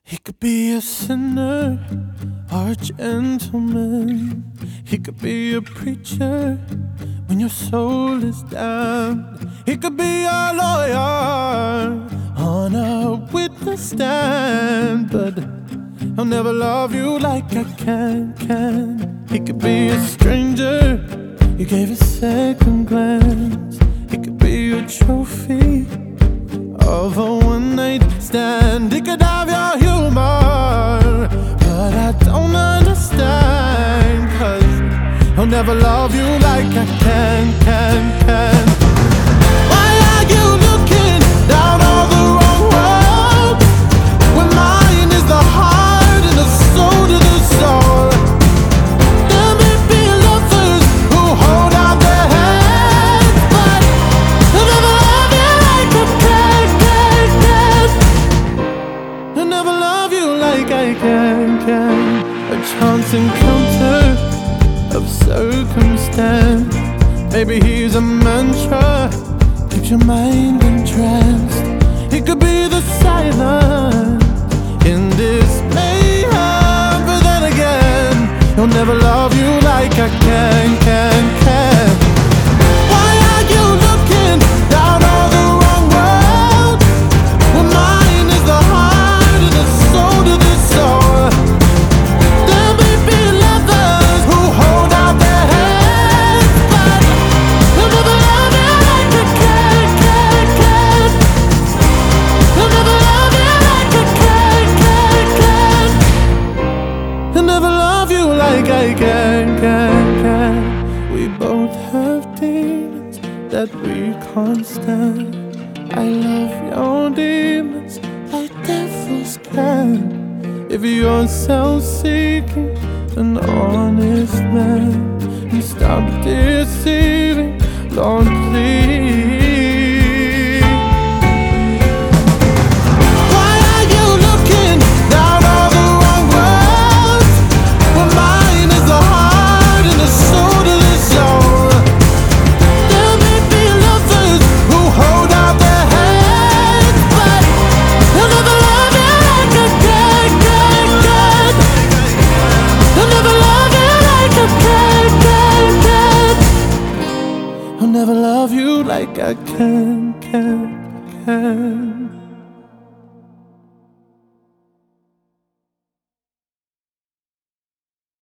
He could be a sinner or a gentleman. He could be a preacher when your soul is damned. He could be a lawyer on a witness stand, but I'll never love you like I can. He could be a stranger you gave a second glance. He could be a trophy of a one-night stand. He could have your humor, but I don't understand, 'cause I'll never love you like I can. Why are you looking down all the wrong road, when mine is the heart and the soul to the soul? There may be lovers who hold out their hands, but I'll never love you like I can. I'll never love you like I can. A chance encounter of circumstance. Maybe he's a mantra, keeps your mind entranced. He could be the silence in this mayhem, but then again, he'll never love you like I can. Why are you looking down all the wrong road, when mine is the heart and the soul to the soul? There may be lovers who hold out their hands, but I'll never love you like I can. I'll never love you like I can. I'll never love you like I can. We both have demons that we can't stand. I love your demons like devils can. If you're self-seeking, an honest man, and stop deceiving, Lord, please. Why are you looking down all the wrong roads, when mine is the heart and the soul to the soul? There may be lovers who hold out their hands, but I'll never love you like I can. I'll never love you like I can. I'll never love you like I can.